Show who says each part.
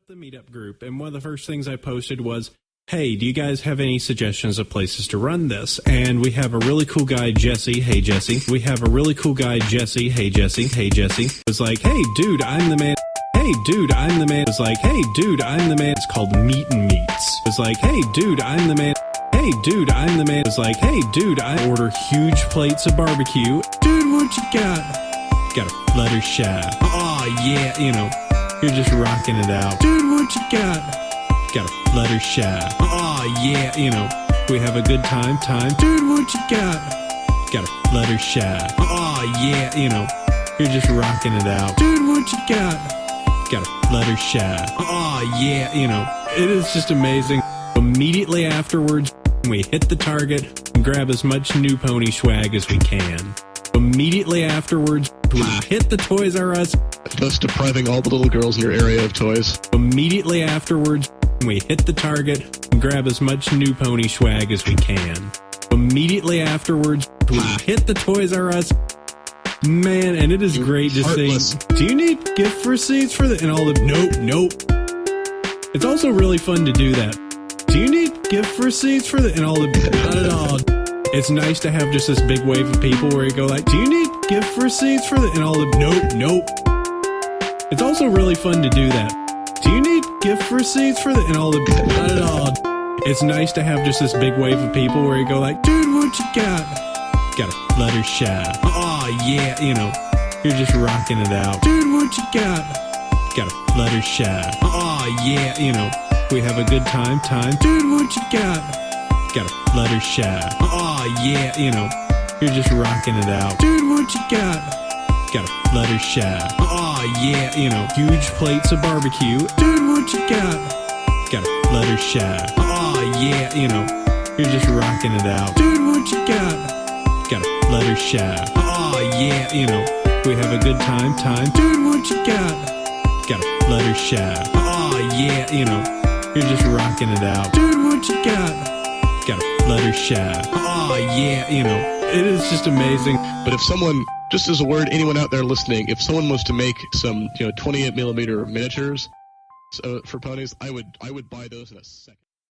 Speaker 1: up the meetup group, and one of the first things I posted was, hey, do you guys have any suggestions of places to run this? And we have a really cool guy, Jesse. Hey, Jesse. We have a really cool guy, Jesse. Hey, Jesse. Hey, Jesse. It was like, hey, dude, I'm the man. Hey, dude, I'm the man. It was like, hey, dude, I'm the man. It's called Meat and Meats. It was like, hey, dude, I'm the man. Hey, dude, I'm the man. It was like, hey, dude, I order huge plates of barbecue. Dude, what you got? Got a Fluttershy. Oh, yeah, you know, you're just rocking it out. Dude, what you got? Got a Fluttershy. Oh, yeah, you know, we have a good time. Dude, what you got? Got a Fluttershy. Oh, yeah, you know, you're just rocking it out. Dude, what you got? Got a Fluttershy. Oh, yeah, you know, it is just amazing. Immediately afterwards, we hit the target and grab as much new pony swag as we can. Immediately afterwards, we hit the Toys R Us,
Speaker 2: thus depriving all the little girls in your area of toys.
Speaker 1: Immediately afterwards, we hit the target and grab as much new pony swag as we can. Immediately afterwards, we hit the Toys R Us. Man, and it is great to see. Do you need gift receipts for the and all the nope. It's also really fun to do that. Do you need gift receipts for the and all the not at all. It's nice to have just this big wave of people where you go like, do you need gift receipts for the and all the nope. It's also really fun to do that. Do you need gift receipts for the and all the not at all. It's nice to have just this big wave of people where you go like, dude, what you got? Got a Fluttershy. Oh, yeah, you know, you're just rocking it out. Dude, what you got? Got a Fluttershy. Oh, yeah, you know, we have a good time. Dude, what you got? Got a Fluttershy. Oh, yeah, you know, you're just rocking it out. Dude, what you got? Got a Fluttershy. Oh, yeah, you know, huge plates of barbecue. Dude, what you got? Got a Fluttershy. Oh, yeah, you know, you're just rocking it out. Dude, what you got? Got a Fluttershy. Oh, yeah, you know, we have a good time. Dude, what you got? Got a Fluttershy. Oh, yeah, you know, you're just rocking it out. Dude, what you got? Got a Fluttershy. Oh, yeah, you know, it is just amazing.
Speaker 2: But if someone, just as a word, anyone out there listening, if someone was to make some, 28mm miniatures for ponies, I would buy those in a second.